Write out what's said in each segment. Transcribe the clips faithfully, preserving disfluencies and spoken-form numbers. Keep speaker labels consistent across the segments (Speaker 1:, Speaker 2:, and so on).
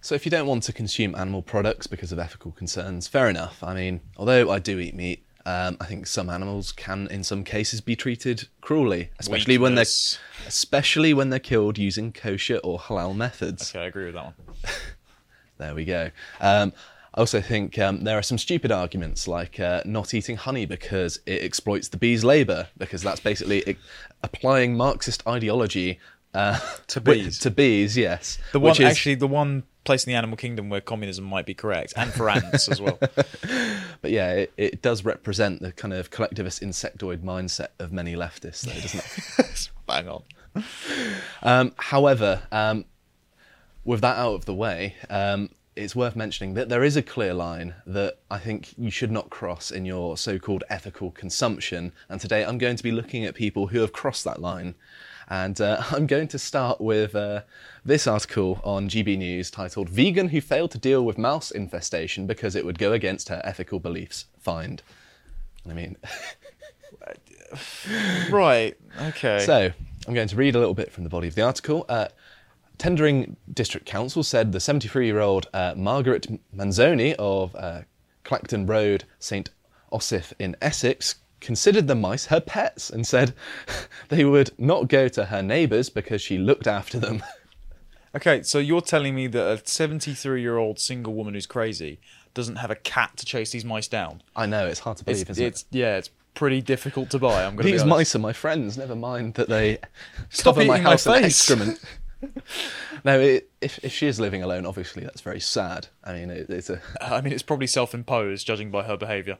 Speaker 1: So if you don't want to consume animal products because of ethical concerns, fair enough. I mean, although I do eat meat, um, I think some animals can, in some cases, be treated cruelly, especially when they're,
Speaker 2: Weakness.
Speaker 1: especially when they're killed using kosher or halal methods.
Speaker 2: Okay, I agree with that one.
Speaker 1: There we go. Um, I also think um, there are some stupid arguments like uh, not eating honey because it exploits the bees' labour, because that's basically I- applying Marxist ideology uh,
Speaker 2: To
Speaker 1: wi-
Speaker 2: bees.
Speaker 1: To bees, yes.
Speaker 2: The one,
Speaker 1: which is,
Speaker 2: actually, the one place in the animal kingdom where communism might be correct, and for ants as well.
Speaker 1: But yeah, it, it does represent the kind of collectivist insectoid mindset of many leftists, though, doesn't it?
Speaker 2: Bang on.
Speaker 1: Um, however, um, with that out of the way, um, it's worth mentioning that there is a clear line that I think you should not cross in your so-called ethical consumption. And today I'm going to be looking at people who have crossed that line. And uh, I'm going to start with uh, this article on G B News titled "Vegan Who Failed to Deal with Mouse Infestation Because It Would Go Against Her Ethical Beliefs Fined." I mean...
Speaker 2: Right, okay.
Speaker 1: So, I'm going to read a little bit from the body of the article. Uh, Tendring District Council said the seventy-three-year-old uh, Margaret Manzoni of uh, Clacton Road, St Osyth in Essex, considered the mice her pets and said they would not go to her neighbours because she looked after them.
Speaker 2: Okay, so you're telling me that a seventy-three-year-old single woman who's crazy doesn't have a cat to chase these mice down?
Speaker 1: I know, it's hard to believe,
Speaker 2: It's,
Speaker 1: isn't
Speaker 2: it's yeah, it's pretty difficult to buy. I'm
Speaker 1: it?
Speaker 2: going to be
Speaker 1: These
Speaker 2: honest.
Speaker 1: mice are my friends, never mind that they
Speaker 2: Stop
Speaker 1: cover my
Speaker 2: eating my
Speaker 1: house in
Speaker 2: face.
Speaker 1: excrement. No, it, if, if she is living alone, obviously that's very sad. I mean, it, it's a...
Speaker 2: I mean, it's probably self-imposed, judging by her behaviour.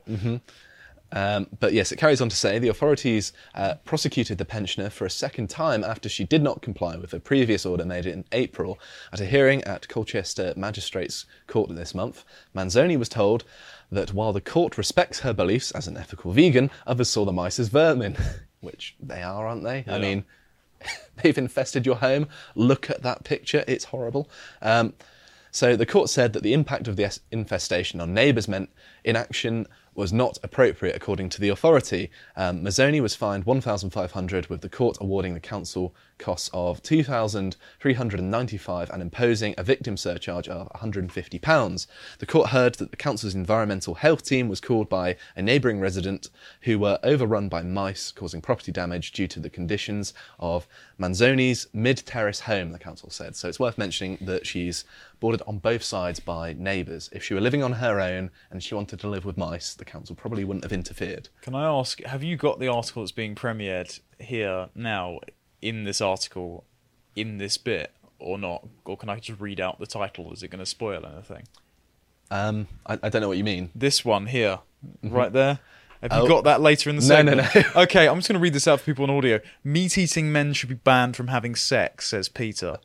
Speaker 1: Um, but yes, it carries on to say the authorities uh, prosecuted the pensioner for a second time after she did not comply with a previous order made in April. At a hearing at Colchester Magistrates Court this month, Manzoni was told that while the court respects her beliefs as an ethical vegan, others saw the mice as vermin. Which they are, aren't they? I
Speaker 2: Yeah.
Speaker 1: mean, they've infested your home. Look at that picture. It's horrible. Um, so the court said that the impact of the es- infestation on neighbours meant inaction was not appropriate according to the authority. Um, Mazzoni was fined one thousand five hundred pounds, with the court awarding the council costs of two thousand three hundred ninety-five pounds and imposing a victim surcharge of one hundred fifty pounds. The court heard that the council's environmental health team was called by a neighbouring resident who were overrun by mice, causing property damage due to the conditions of Manzoni's mid-terrace home, the council said. So it's worth mentioning that she's bordered on both sides by neighbours. If she were living on her own and she wanted to live with mice, the council probably wouldn't have interfered.
Speaker 2: Can I ask, have you got the article that's being premiered here now in this article, in this bit, or not? Or can I just read out the title? Is it going to spoil anything?
Speaker 1: Um, I, I don't know what you mean.
Speaker 2: This one here, right there. Have you
Speaker 1: Oh.
Speaker 2: got that later in the
Speaker 1: No, no,
Speaker 2: segment?
Speaker 1: no.
Speaker 2: Okay, I'm just going to read this out for people on audio. Meat-eating men should be banned from having sex, says Peter.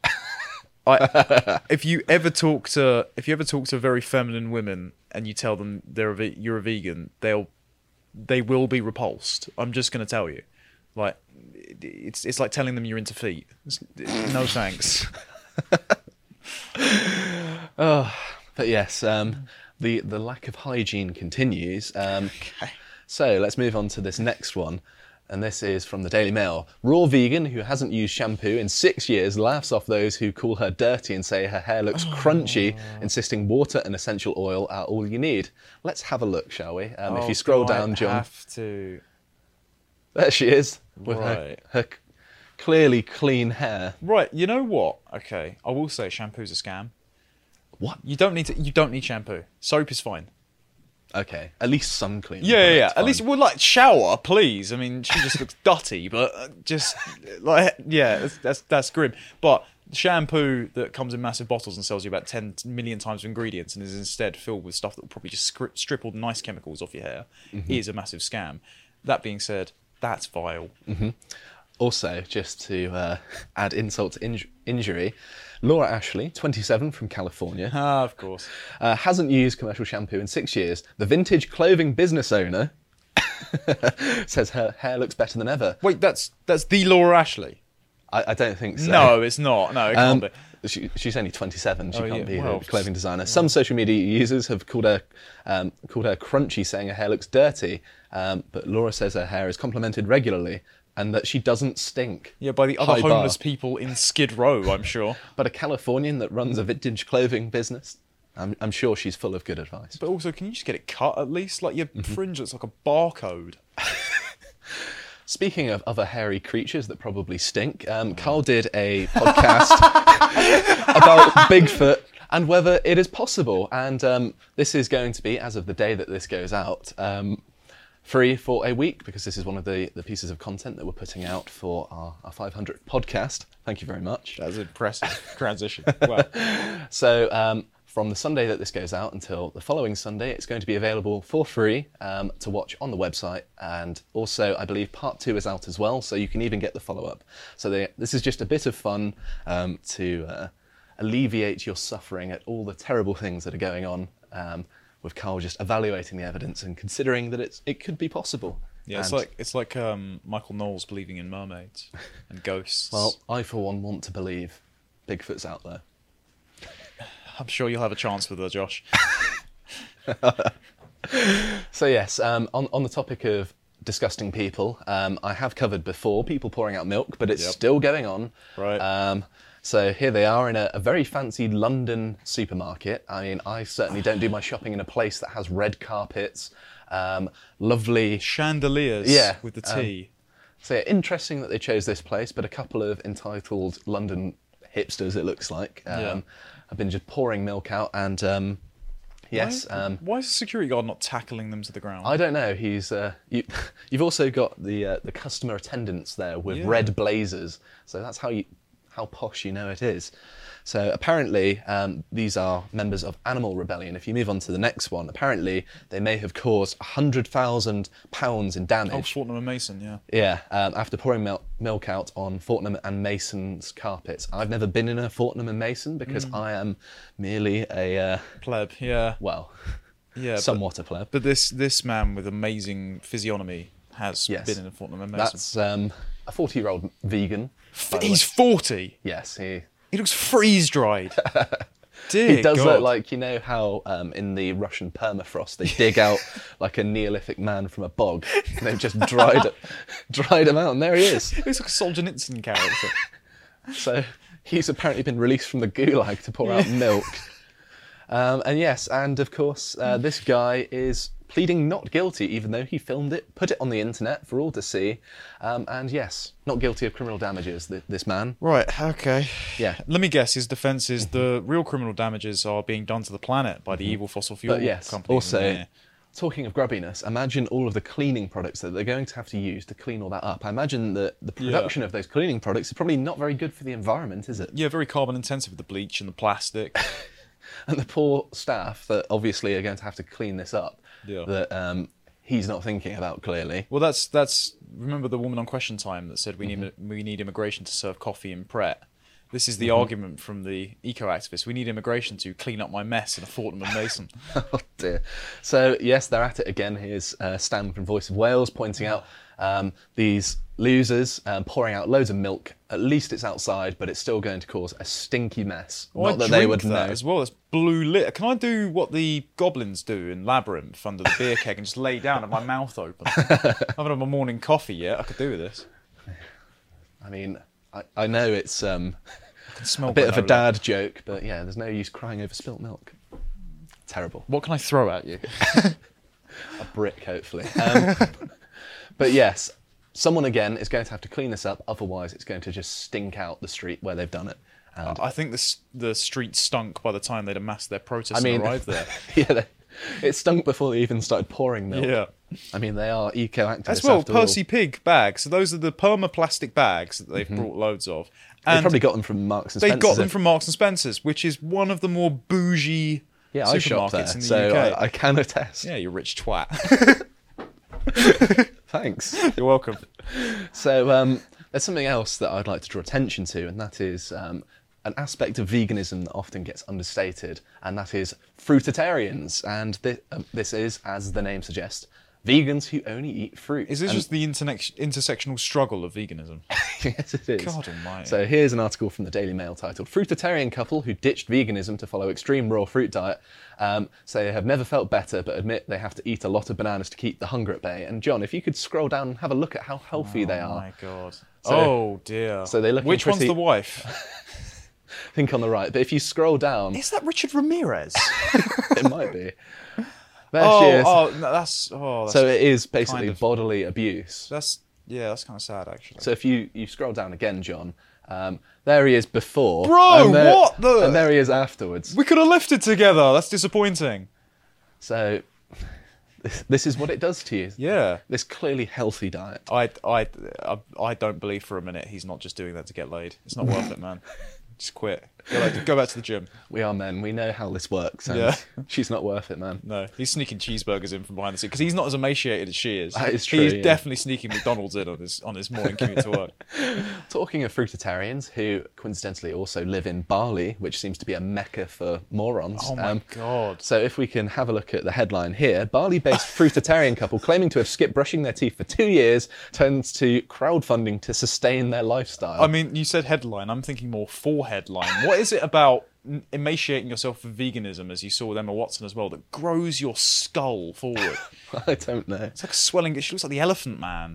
Speaker 2: I, if you ever talk to if you ever talk to very feminine women and you tell them they're a ve- you're a vegan, they'll they will be repulsed. I'm just going to tell you, like it- it's it's like telling them you're into feet. It's- no thanks.
Speaker 1: Oh, but yes, um, the, the lack of hygiene continues. Um,
Speaker 2: Okay.
Speaker 1: So let's move on to this next one. And this is from the Daily Mail. Raw vegan who hasn't used shampoo in six years laughs off those who call her dirty and say her hair looks crunchy, insisting water and essential oil are all you need. Let's have a look, shall we? Um, if
Speaker 2: Oh,
Speaker 1: you scroll
Speaker 2: do I
Speaker 1: down, John.
Speaker 2: have to.
Speaker 1: There she is, with her,
Speaker 2: Right.
Speaker 1: her c- clearly clean hair.
Speaker 2: Right, you know what? Okay, I will say shampoo's a scam.
Speaker 1: What?
Speaker 2: You don't need to. You don't need shampoo. Soap is fine.
Speaker 1: Okay, at least some cleaning.
Speaker 2: Yeah, yeah, yeah.
Speaker 1: products,
Speaker 2: At least,
Speaker 1: fine.
Speaker 2: well, like shower, please. I mean, she just looks dirty, but uh, just like, yeah, that's, that's that's grim. But shampoo that comes in massive bottles and sells you about ten million times of ingredients and is instead filled with stuff that will probably just strip, strip all the nice chemicals off your hair is a massive scam. That being said, that's vile.
Speaker 1: Also, just to uh, add insult to inj- injury, Laura Ashley, twenty-seven, from California,
Speaker 2: Ah, of course.
Speaker 1: uh, hasn't used commercial shampoo in six years. The vintage clothing business owner says her hair looks better than ever.
Speaker 2: Wait, that's that's the Laura Ashley.
Speaker 1: I, I don't think so.
Speaker 2: No, it's not. No, it
Speaker 1: Um,
Speaker 2: can't be.
Speaker 1: she, she's only twenty-seven. She
Speaker 2: Oh,
Speaker 1: can't
Speaker 2: yeah,
Speaker 1: be
Speaker 2: well,
Speaker 1: a clothing designer. Some social media users have called her um, called her crunchy, saying her hair looks dirty. Um, but Laura says her hair is complimented regularly and that she doesn't stink.
Speaker 2: Yeah, by the other
Speaker 1: High bar.
Speaker 2: homeless people in Skid Row, I'm sure.
Speaker 1: But a Californian that runs a vintage clothing business, I'm, I'm sure she's full of good advice.
Speaker 2: But also, can you just get it cut at least? Like your
Speaker 1: Mm-hmm.
Speaker 2: fringe looks like a barcode.
Speaker 1: Speaking of other hairy creatures that probably stink, um, Carl did a podcast about Bigfoot and whether it is possible. And um, this is going to be, as of the day that this goes out, um, free for a week, because this is one of the, the pieces of content that we're putting out for our, our five hundredth podcast. Thank you very much.
Speaker 2: That's an impressive transition. Wow.
Speaker 1: So um, from the Sunday that this goes out until the following Sunday, it's going to be available for free um, to watch on the website. And also, I believe part two is out as well, so you can even get the follow-up. So they, this is just a bit of fun um, to uh, alleviate your suffering at all the terrible things that are going on, um, with Carl just evaluating the evidence and considering that it's, it could be possible.
Speaker 2: Yeah, it's
Speaker 1: And,
Speaker 2: like it's like um, Michael Knowles believing in mermaids and ghosts.
Speaker 1: well, I for one want to believe Bigfoot's out there.
Speaker 2: I'm sure you'll have a chance with her, Josh.
Speaker 1: So yes, um, on, on the topic of disgusting people, um, I have covered before people pouring out milk, but it's
Speaker 2: Yep.
Speaker 1: still going on.
Speaker 2: Right.
Speaker 1: Um, so here they are in a, a very fancy London supermarket. I mean, I certainly don't do my shopping in a place that has red carpets, um, lovely...
Speaker 2: Chandeliers
Speaker 1: Yeah,
Speaker 2: with the
Speaker 1: um,
Speaker 2: tea.
Speaker 1: So yeah, interesting that they chose this place, but a couple of entitled London hipsters, it looks like, um,
Speaker 2: Yeah.
Speaker 1: have been just pouring milk out and... Um, yes,
Speaker 2: why,
Speaker 1: um,
Speaker 2: why is the security guard not tackling them to the ground?
Speaker 1: I don't know. He's uh, you, you've also got the uh, the customer attendants there with
Speaker 2: Yeah.
Speaker 1: red blazers, so that's how you how posh you know it is. So apparently um, these are members of Animal Rebellion. If you move on to the next one, apparently they may have caused a hundred thousand pounds in
Speaker 2: Oh,
Speaker 1: damage.
Speaker 2: Fortnum and Mason, yeah.
Speaker 1: Yeah, um, after pouring mil- milk out on Fortnum and Mason's carpets. I've never been in a Fortnum and Mason because
Speaker 2: Mm.
Speaker 1: I am merely a uh,
Speaker 2: Pleb, yeah.
Speaker 1: well,
Speaker 2: Yeah, but-
Speaker 1: somewhat a pleb.
Speaker 2: But this this man with amazing physiognomy has
Speaker 1: Yes.
Speaker 2: been in a Fortnum and Mason.
Speaker 1: That's um, a forty-year-old vegan. by the
Speaker 2: He's
Speaker 1: way.
Speaker 2: forty.
Speaker 1: Yes, he
Speaker 2: He looks freeze dried. Dear
Speaker 1: he does
Speaker 2: God.
Speaker 1: look like, you know how um, in the Russian permafrost they dig out like a Neolithic man from a bog. And they've just dried dried him out, and there he is.
Speaker 2: He looks like a Solzhenitsyn character.
Speaker 1: So he's apparently been released from the gulag to pour out milk. Um, and yes, and of course, uh, this guy is pleading not guilty, even though he filmed it, put it on the internet for all to see. Um, and yes, not guilty of criminal damages, th- this man.
Speaker 2: Right, okay.
Speaker 1: Yeah.
Speaker 2: Let me guess, his defence is the real criminal damages are being done to the planet by the evil fossil fuel
Speaker 1: But yes,
Speaker 2: companies.
Speaker 1: also,
Speaker 2: Yeah.
Speaker 1: talking of grubbiness, imagine all of the cleaning products that they're going to have to use to clean all that up. I imagine that the production of those cleaning products is probably not very good for the environment, is it?
Speaker 2: Yeah, very carbon intensive with the bleach and the plastic.
Speaker 1: And the poor staff that obviously are going to have to clean this up,
Speaker 2: Yeah.
Speaker 1: that um, he's not thinking about clearly.
Speaker 2: Well, that's that's. Remember the woman on Question Time that said we need
Speaker 1: Mm-hmm.
Speaker 2: we need immigration to serve coffee in Pret. This is the
Speaker 1: Mm-hmm.
Speaker 2: argument from the eco activists. We need immigration to clean up my mess in a Fortnum and Mason.
Speaker 1: Oh dear. So yes, they're at it again. Here's uh, Stan from Voice of Wales pointing out um, these losers um, pouring out loads of milk. At least it's outside, but it's still going to cause a stinky mess.
Speaker 2: Well,
Speaker 1: Not
Speaker 2: I
Speaker 1: that they
Speaker 2: drink
Speaker 1: would
Speaker 2: that
Speaker 1: know.
Speaker 2: as well. It's blue lit. Can I do what the goblins do in Labyrinth under the beer keg and just lay down with my mouth open? I haven't had my morning coffee yet. I could do with this.
Speaker 1: I mean, I, I know it's um,
Speaker 2: I can smell
Speaker 1: a bit of a
Speaker 2: granola.
Speaker 1: dad joke, but yeah, there's no use crying over spilt milk. Terrible.
Speaker 2: What can I throw at you?
Speaker 1: A brick, hopefully. Um, but yes, someone again is going to have to clean this up, otherwise it's going to just stink out the street where they've done it. And
Speaker 2: I think the s- the street stunk by the time they'd amassed their protest
Speaker 1: I mean,
Speaker 2: and arrived there.
Speaker 1: yeah, they, it stunk before they even started pouring milk.
Speaker 2: Yeah.
Speaker 1: I mean, they are eco activists.
Speaker 2: As well,
Speaker 1: after
Speaker 2: Percy
Speaker 1: all.
Speaker 2: Pig bags. So those are the permaplastic bags that they've brought loads of.
Speaker 1: They
Speaker 2: And
Speaker 1: probably got them from Marks and
Speaker 2: they
Speaker 1: Spencer's.
Speaker 2: got them
Speaker 1: if-
Speaker 2: from Marks and Spencer's, which is one of the more bougie
Speaker 1: yeah, I shop there,
Speaker 2: supermarkets in the
Speaker 1: so
Speaker 2: U K.
Speaker 1: I, I can attest.
Speaker 2: Yeah, you rich twat.
Speaker 1: Thanks.
Speaker 2: You're welcome.
Speaker 1: So um, there's something else that I'd like to draw attention to, and that is um, an aspect of veganism that often gets understated, and that is fruitarians. And thi- um, this is, as the name suggests, vegans who only eat fruit.
Speaker 2: Is this
Speaker 1: And-
Speaker 2: just the internex- intersectional struggle of veganism?
Speaker 1: Yes, it is.
Speaker 2: God almighty.
Speaker 1: So here's an article from the Daily Mail titled "Fruitarian couple who ditched veganism to follow extreme raw fruit diet um, say they have never felt better, but admit they have to eat a lot of bananas to keep the hunger at bay." And John, if you could scroll down and have a look at how healthy they
Speaker 2: Oh
Speaker 1: are.
Speaker 2: my god.
Speaker 1: So-
Speaker 2: oh dear.
Speaker 1: so they look
Speaker 2: Which
Speaker 1: pretty-
Speaker 2: one's the wife?
Speaker 1: Think on the right, but if you scroll down,
Speaker 2: Is that Richard Ramirez?
Speaker 1: it might be. There
Speaker 2: oh,
Speaker 1: she is.
Speaker 2: oh, no, that's oh, that's,
Speaker 1: so it is basically
Speaker 2: kind of-
Speaker 1: bodily abuse.
Speaker 2: that's yeah, that's kind of sad actually.
Speaker 1: So if you, you scroll down again, John, um, there he is before.
Speaker 2: Bro,
Speaker 1: and there,
Speaker 2: what the-
Speaker 1: And there he is afterwards.
Speaker 2: We could have left it together. That's disappointing.
Speaker 1: So this, this is what it does to you.
Speaker 2: Yeah.
Speaker 1: This clearly healthy diet.
Speaker 2: I, I, I, I don't believe for a minute he's not just doing that to get laid. It's not worth it, man. Just quit. Go back, go back to the gym.
Speaker 1: We are men. We know how this works. And
Speaker 2: Yeah.
Speaker 1: she's not worth it, man.
Speaker 2: No, he's sneaking cheeseburgers in from behind the scenes because he's not as emaciated as she is.
Speaker 1: That is true,
Speaker 2: He's
Speaker 1: yeah.
Speaker 2: definitely sneaking McDonald's in on his on his morning commute to work.
Speaker 1: Talking of fruitarians, who coincidentally also live in Bali, which seems to be a mecca for morons.
Speaker 2: Oh my god.
Speaker 1: So if we can have a look at the headline here, Bali-based fruitarian couple claiming to have skipped brushing their teeth for two years turns to crowdfunding to sustain their lifestyle.
Speaker 2: I mean, you said headline. I'm thinking more for headline. What is it about n- emaciating yourself for veganism, as you saw with Emma Watson as well, that grows your skull forward?
Speaker 1: I don't know.
Speaker 2: It's like a swelling. She looks like the Elephant Man.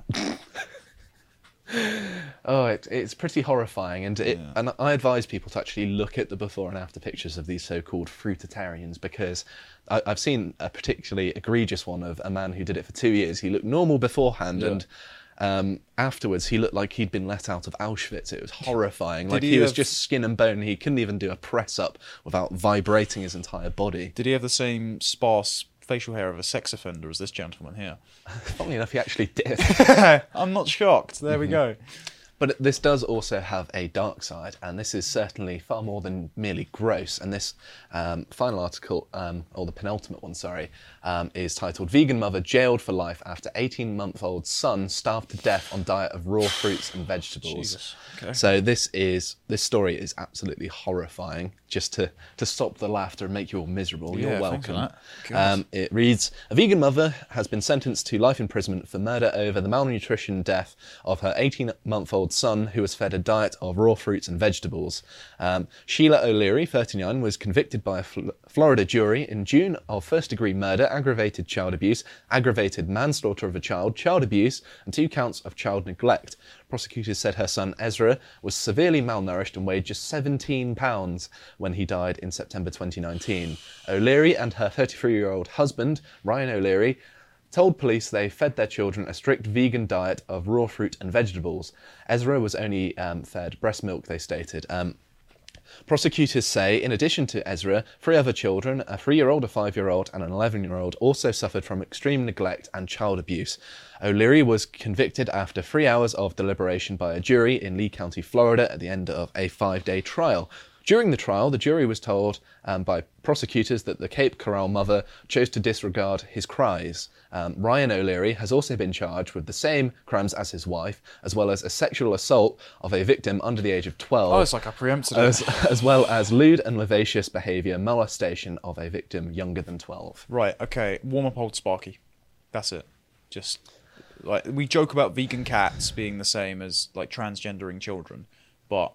Speaker 1: Oh, it, it's pretty horrifying, and it,
Speaker 2: Yeah.
Speaker 1: and I advise people to actually look at the before and after pictures of these so-called fruitarians, because I, I've seen a particularly egregious one of a man who did it for two years. He looked normal beforehand,
Speaker 2: Yeah.
Speaker 1: and um, afterwards he looked like he'd been let out of Auschwitz. It was horrifying. Like
Speaker 2: he
Speaker 1: he was
Speaker 2: have-
Speaker 1: just skin and bone. He couldn't even do a press up without vibrating his entire body.
Speaker 2: Did he have the same sparse facial hair of a sex offender as this gentleman here?
Speaker 1: Funnily enough, he actually did.
Speaker 2: I'm not shocked. There we go.
Speaker 1: But this does also have a dark side, and this is certainly far more than merely gross. And this um, final article, um, or the penultimate one, sorry, um, is titled "Vegan Mother Jailed for Life After eighteen-Month-Old Son Starved to Death on Diet of Raw Fruits and Vegetables."
Speaker 2: Jesus. Okay.
Speaker 1: So this is this story is absolutely horrifying. Just to, to stop the laughter and make you all miserable,
Speaker 2: Yeah,
Speaker 1: you're
Speaker 2: thanks for
Speaker 1: welcome.
Speaker 2: that. God.
Speaker 1: Um, it reads, "A vegan mother has been sentenced to life imprisonment for murder over the malnutrition death of her eighteen-month-old son who was fed a diet of raw fruits and vegetables." Um, Sheila O'Leary, thirty-nine, was convicted by a Fl- Florida jury in June of first-degree murder, aggravated child abuse, aggravated manslaughter of a child, child abuse, and two counts of child neglect. Prosecutors said her son Ezra was severely malnourished and weighed just seventeen pounds when he died in September twenty nineteen. O'Leary and her thirty-three-year-old husband, Ryan O'Leary, told police they fed their children a strict vegan diet of raw fruit and vegetables. Ezra was only um, fed breast milk, they stated. Um, Prosecutors say, in addition to Ezra, three other children, a three-year-old, a five-year-old, and an eleven-year-old, also suffered from extreme neglect and child abuse. O'Leary was convicted after three hours of deliberation by a jury in Lee County, Florida, at the end of a five-day trial. During the trial, the jury was told um, by prosecutors that the Cape Coral mother chose to disregard his cries. Um, Ryan O'Leary has also been charged with the same crimes as his wife, as well as a sexual assault of a victim under the age of twelve.
Speaker 2: Oh, it's like I preempted it.
Speaker 1: As, as well as lewd and lascivious behaviour, molestation of a victim younger than twelve.
Speaker 2: Right, okay. Warm up old Sparky. That's it. Just like we joke about vegan cats being the same as like transgendering children, but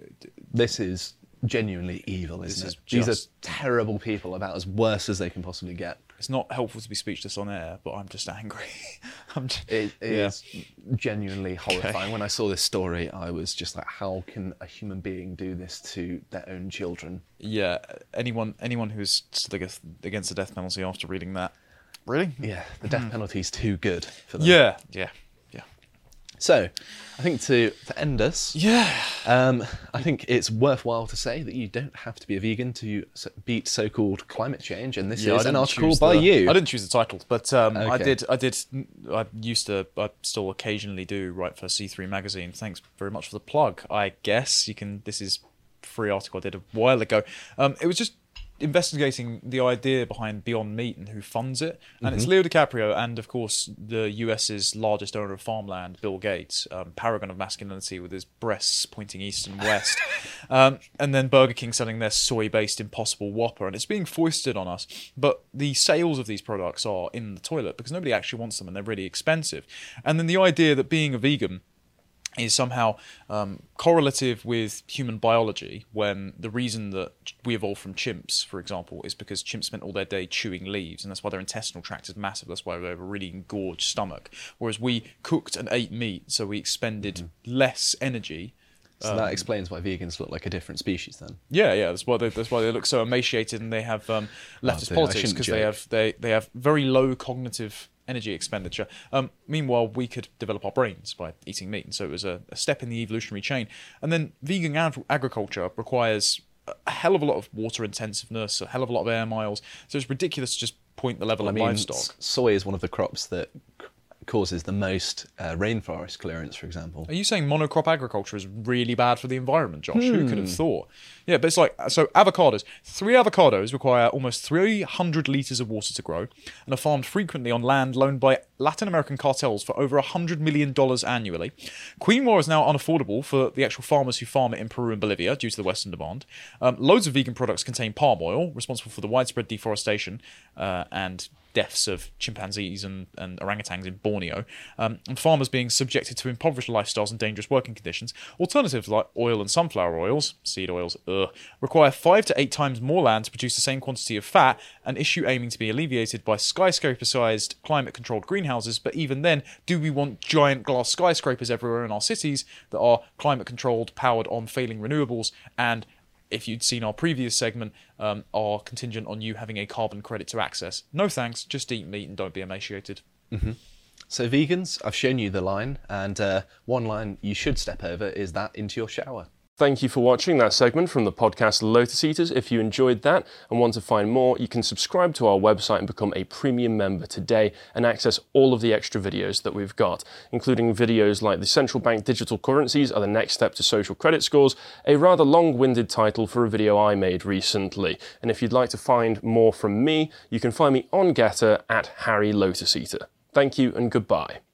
Speaker 1: This is genuinely evil, isn't
Speaker 2: This
Speaker 1: it?
Speaker 2: is
Speaker 1: These
Speaker 2: just-
Speaker 1: are terrible people, about as worse as they can possibly get.
Speaker 2: it's not helpful to be speechless on air, but I'm just angry. I'm just,
Speaker 1: It
Speaker 2: Yeah.
Speaker 1: is genuinely horrifying. When I saw this story, I was just like, how can a human being do this to their own children?
Speaker 2: yeah, anyone anyone who's stood against against the death penalty after reading that. Really?
Speaker 1: Yeah, the death penalty's too good for them.
Speaker 2: Yeah. Yeah. Yeah.
Speaker 1: So, I think to, to end us,
Speaker 2: Yeah.
Speaker 1: Um, I think it's worthwhile to say that you don't have to be a vegan to s- beat so-called climate change, and this
Speaker 2: Yeah, I
Speaker 1: is an
Speaker 2: didn't
Speaker 1: article
Speaker 2: choose
Speaker 1: by
Speaker 2: the-
Speaker 1: you.
Speaker 2: I didn't choose the title, but um, I
Speaker 1: Okay.
Speaker 2: did. I did. I used to. I still occasionally do write for C three magazine. Thanks very much for the plug. I guess you can. This is a free article I did a while ago. Um, it was just investigating the idea behind Beyond Meat and who funds it. And mm-hmm. it's Leo DiCaprio and, of course, the U S's largest owner of farmland, Bill Gates, um, paragon of masculinity with his breasts pointing east and west. um, and then Burger King selling their soy-based Impossible Whopper. And it's being foisted on us. But the sales of these products are in the toilet because nobody actually wants them and they're really expensive. And then the idea that being a vegan is somehow um, correlative with human biology, when the reason that we evolved from chimps, for example, is because chimps spent all their day chewing leaves, and that's why their intestinal tract is massive. That's why they have a really engorged stomach. Whereas we cooked and ate meat, so we expended mm-hmm. less energy.
Speaker 1: So um, that explains why vegans look like a different species, then.
Speaker 2: Yeah, yeah. That's why they, that's why they look so emaciated, and they have um, leftist oh, politics because they have they they have very low cognitive energy expenditure. Um, meanwhile, we could develop our brains by eating meat, and so it was a, a step in the evolutionary chain. And then vegan ag- agriculture requires a hell of a lot of water intensiveness, a hell of a lot of air miles. So it's ridiculous to just point the level well, of I mean, livestock.
Speaker 1: Soy is one of the crops that causes the most uh, rainforest clearance, for example.
Speaker 2: Are you saying monocrop agriculture is really bad for the environment, Josh? Hmm. Who could have thought? Yeah, but it's like, so avocados. Three avocados require almost three hundred litres of water to grow and are farmed frequently on land loaned by Latin American cartels for over one hundred million dollars annually. Quinoa is now unaffordable for the actual farmers who farm it in Peru and Bolivia due to the Western demand. Um, loads of vegan products contain palm oil, responsible for the widespread deforestation uh, and deaths of chimpanzees and, and orangutans in Borneo, um, and farmers being subjected to impoverished lifestyles and dangerous working conditions. Alternatives like oil and sunflower oils, seed oils, ugh, require five to eight times more land to produce the same quantity of fat, an issue aiming to be alleviated by skyscraper-sized, climate-controlled greenhouses. But even then, do we want giant glass skyscrapers everywhere in our cities that are climate-controlled, powered on failing renewables, and if you'd seen our previous segment, um, are contingent on you having a carbon credit to access? No thanks, just eat meat and don't be emaciated.
Speaker 1: Mm-hmm. So vegans, I've shown you the line, and uh, one line you should step over is that into your shower.
Speaker 3: Thank you for watching that segment from the podcast Lotus Eaters. If you enjoyed that and want to find more, you can subscribe to our website and become a premium member today and access all of the extra videos that we've got, including videos like the central bank digital currencies are the next step to social credit scores, a rather long-winded title for a video I made recently. And if you'd like to find more from me, you can find me on Getter at Harry Lotus Eater. Thank you and goodbye.